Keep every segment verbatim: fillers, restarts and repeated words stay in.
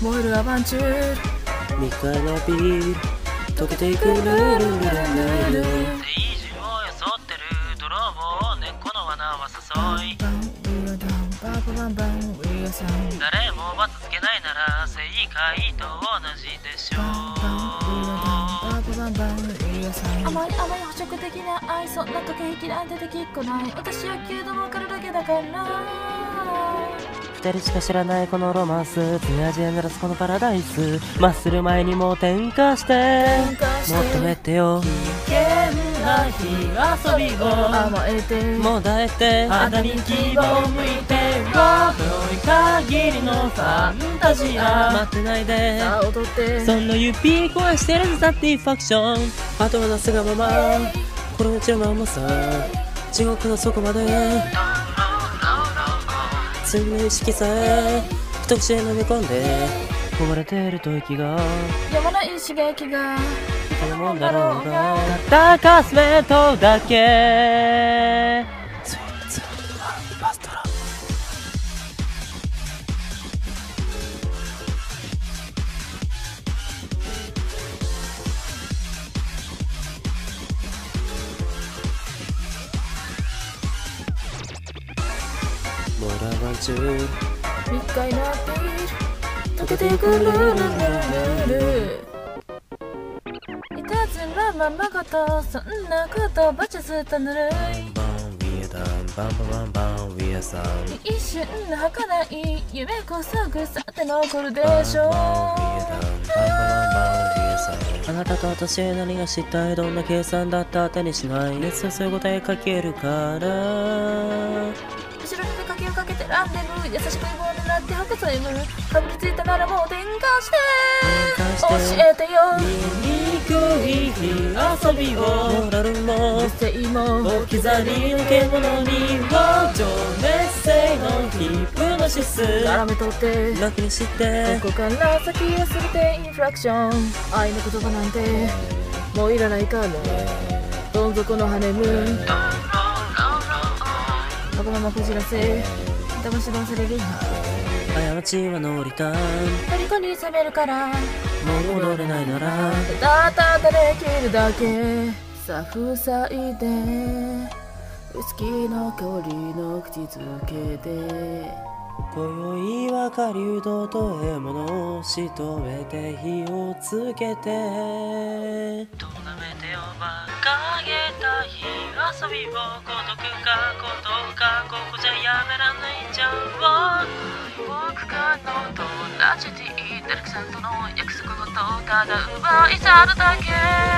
燃えるアバンチュール未開のビール溶けていくルルルルルルルデイジーを装ってる泥棒根っこの罠は誘い誰も罰つけないなら正解と同じでしょう。 甘い甘い捕食的な愛、そんな駆け引きなんてできっこない。私野球でも分かるだけだから二人しか知らないこのロマンス、ツヤジェネラスこのパラダイス、マッスル前にもう転化して求めてよ危険な火遊びを甘えてもだえて肌に希望向いて黒い限りのファンタジア待ってないでさあ踊ってその指壊してるサティファクションあとはなすがままこの道のままさ地獄の底まで罪の意識さえ一口で飲み込んでこぼれてると息がやまない刺激がこのもんだろうがたかすめとだけスイーツパストラモラバンチュー密会のアピール溶けていくルルルルルルいたずらままごとそんなことばちずっとぬるいバンウィアダンバンバンバンバンウィアさん一瞬の儚い夢こそぐさって残るでしょうあなたと私何がしたいどんな計算だった手にしない熱をそういう答えかけるから後ろに出かけをかけてランデブー優しく棒になって白菜むかぶりついたならもう転換して教えてよ醜い火遊びをモラルも理性も置き去りの獣には情熱性のヒプノシス絡めとって楽にしてここから先は全てインフラクション愛の言葉なんてもういらないからどん底のハネムーンわがままこじらせ騙し騙される過ちは乗りた虜に責めるからもう戻れないならただただできるだけさあ塞いでウイスキーの香りの口づけで今宵は狩人と獲物を仕留めて火をつけてとなめてよ馬鹿げた火遊びを孤独か孤独かここじゃやめらんないじゃん僕かのトラジェディデレクさんとの約束ごとただ奪い去るだけ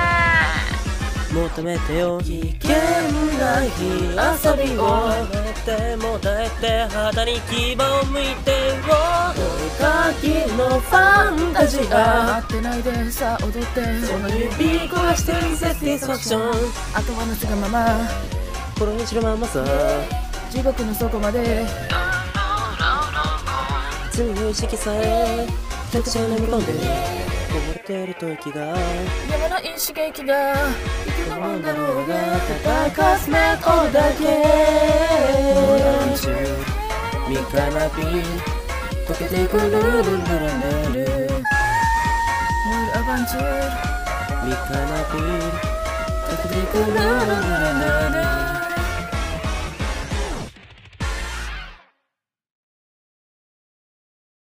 求めてよ危険な火遊びをもえてもだえて肌に牙を向いてよ鍵のファンタジア待ってないでさあ踊ってその指壊してるセティスファクションあとは夏がままこの道のままさ地獄の底まで罪の意識さえ一口で飲み込んでこぼれてると息がやまない刺激がいくらもんだろうがたかすめとだけモランチュー三日なピー溶けていくルルルルルルル燃えるアバンチュール三日なピー溶けていくルルルルルルル